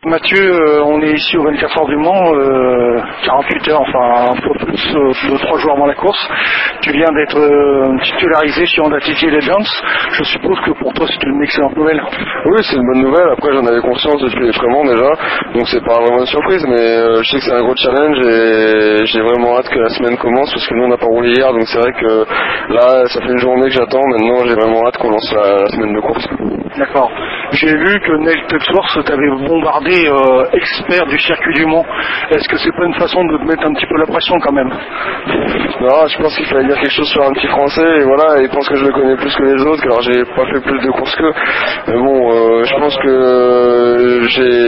Mathieu, on est ici au 24 heures du Mans, 48 heures, enfin un peu plus de 3 jours avant la course. Tu viens d'être titularisé sur Honda TT Legends. Je suppose que pour toi c'est une excellente nouvelle. Oui, c'est une bonne nouvelle. Après, j'en avais conscience depuis les Frémont déjà, donc c'est pas vraiment une surprise, mais je sais que c'est un gros challenge et j'ai vraiment hâte que la semaine commence parce que nous on n'a pas roulé hier, donc c'est vrai que là ça fait une journée que j'attends. Maintenant, j'ai vraiment hâte qu'on lance la semaine de course. D'accord. J'ai vu que Neil Tutworth t'avait bombardé expert du circuit du Mans. Est-ce que c'est pas une façon de te mettre un petit peu la pression quand même? Non, je pense qu'il fallait dire quelque chose sur un petit français et voilà, il pense que je le connais plus que les autres, alors j'ai pas fait plus de courses qu'eux. Mais bon, je pense que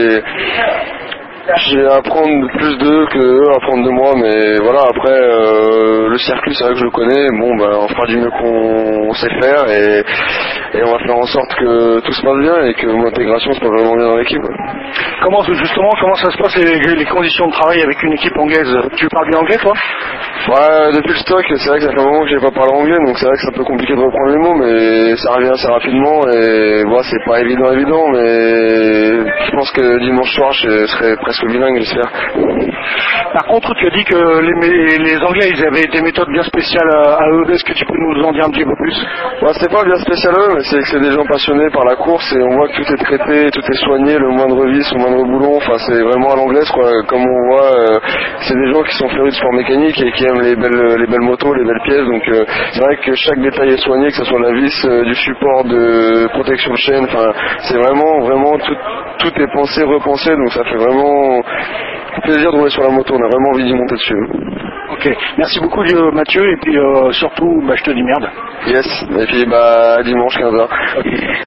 j'ai à apprendre plus d'eux que eux à apprendre de moi, mais voilà, après le circuit c'est vrai que je le connais, bon ben on fera du mieux qu'on sait faire et on va faire en sorte que tout se passe bien et que mon intégration se passe vraiment bien dans l'équipe. Comment ça se passe les conditions de travail avec une équipe anglaise? Tu parles bien anglais toi? Ouais, depuis le stock, c'est vrai que ça fait un moment que j'ai pas parlé anglais, donc c'est vrai que c'est un peu compliqué de reprendre les mots, mais ça revient assez rapidement et bon, c'est pas évident, mais je pense que dimanche soir je serai presque bilingue, j'espère. Par contre, tu as dit que les Anglais ils avaient des méthodes bien spéciales à eux. Est-ce que tu peux nous en dire un petit peu plus? Ouais, c'est pas bien spécial à eux, mais c'est que c'est des gens passionnés par la course et on voit que tout est traité, tout est soigné, le moindre vis, le moindre boulon, enfin c'est vraiment à l'anglaise quoi. Comme on voit, c'est des gens qui sont férus de sport mécanique et qui aiment les belles motos, les belles pièces, donc c'est vrai que chaque détail est soigné, que ce soit la vis, du support de protection de chaîne, enfin c'est vraiment tout est pensé, repensé, donc ça fait vraiment plaisir de rouler sur la moto, on a vraiment envie d'y monter dessus. Ok, merci beaucoup Mathieu, et puis surtout, je te dis merde. Yes, et puis à dimanche 15h. Okay.